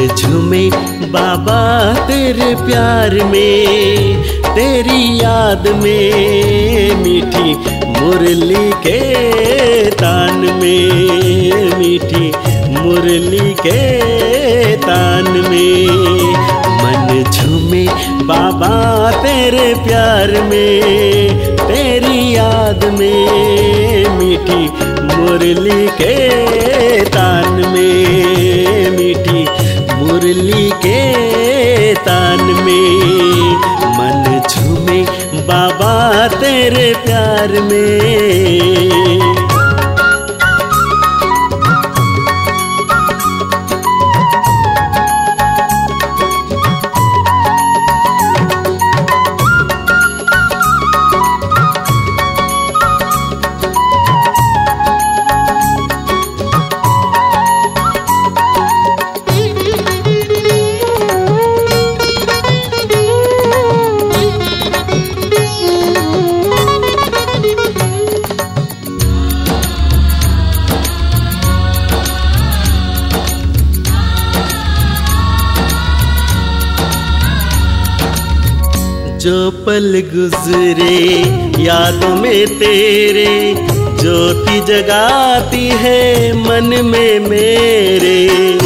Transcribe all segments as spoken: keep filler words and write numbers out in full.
झूमे बाबा तेरे प्यार में, तेरी याद में, मीठी मुरली के तान में, मीठी मुरली के तान में। मन झूमे बाबा तेरे प्यार में, तेरी याद में, मीठी मुरली के तान में, मीठी मुरली के तान में। मन झूमे बाबा तेरे प्यार में। जो पल गुजरे यादों में तेरे, ज्योति जगाती है मन में मेरे।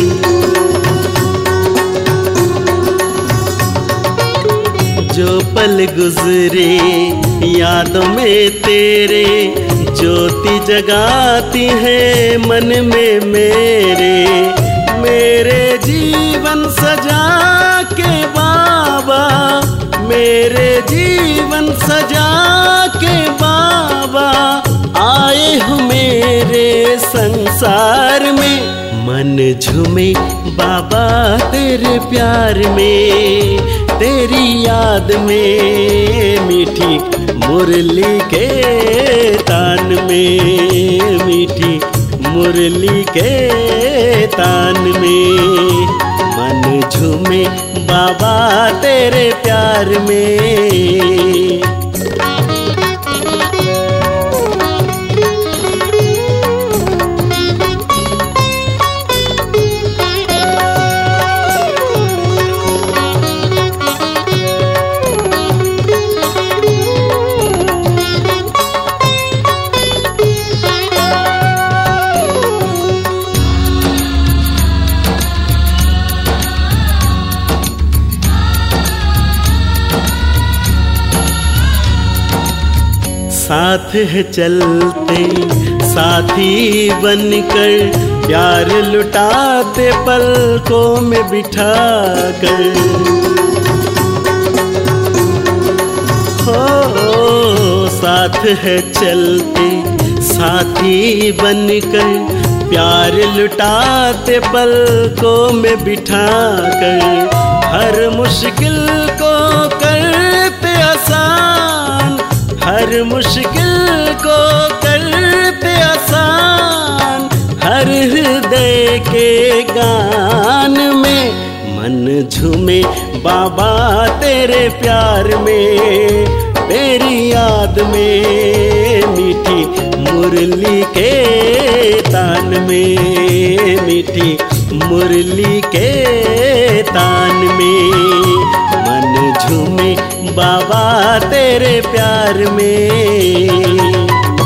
जो पल गुजरे यादों में तेरे, ज्योति जगाती है मन में मेरे। मेरे जीवन सजा के बाबा, मेरे जीवन सजा के बाबा, आए हो मेरे संसार में। मन झूमे बाबा तेरे प्यार में, तेरी याद में, मीठी मुरली के तान में, मीठी मुरली के तान में। मन झूमे बाबा तेरे प्यार में। साथ है चलते साथी बनकर, प्यार लुटाते पलकों में बिठाकर। हो साथ है चलते साथी बनकर, प्यार लुटाते पलकों में बिठाकर। हर मुश्किल को करते आसान, हर मुश्किल को करते आसान, हर हृदय के गान में। मन झूमे बाबा तेरे प्यार में, तेरी याद में, मीठी मुरली के तान में, मीठी मुरली के तान में। मन झूमे बाबा तेरे प्यार में।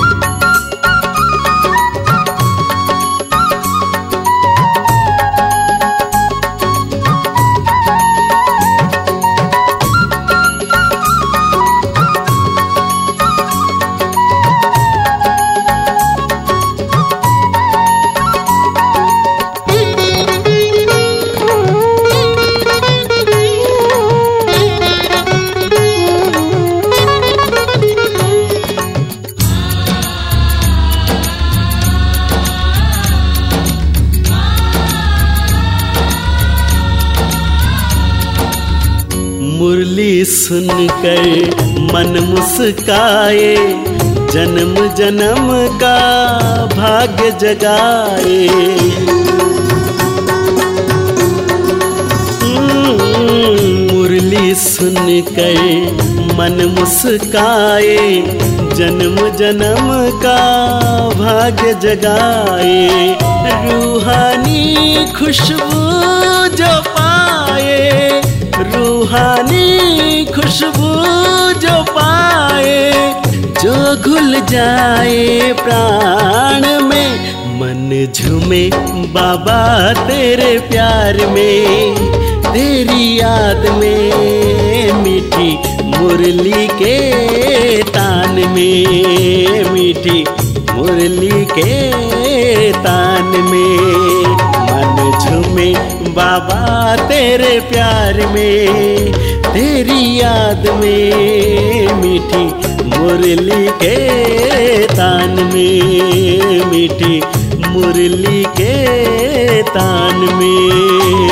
मुरली सुनकर मन मुस्काए, जन्म जन्म का भाग्य जगाए। मुरली सुनकर मन मुस्काए, जन्म जन्म का भाग्य जगाए। रूहानी खुशबू जो पाए, रूहानी खुशबू जो पाए, जो घुल जाए प्राण में, मन झूमे बाबा तेरे प्यार में, तेरी याद में, मीठी मुरली के तान में, मीठी मुरली के तान में, मन झूमे बाबा तेरे प्यार में, तेरी याद में, मीठी मुरली के तान में, मीठी मुरली के तान में।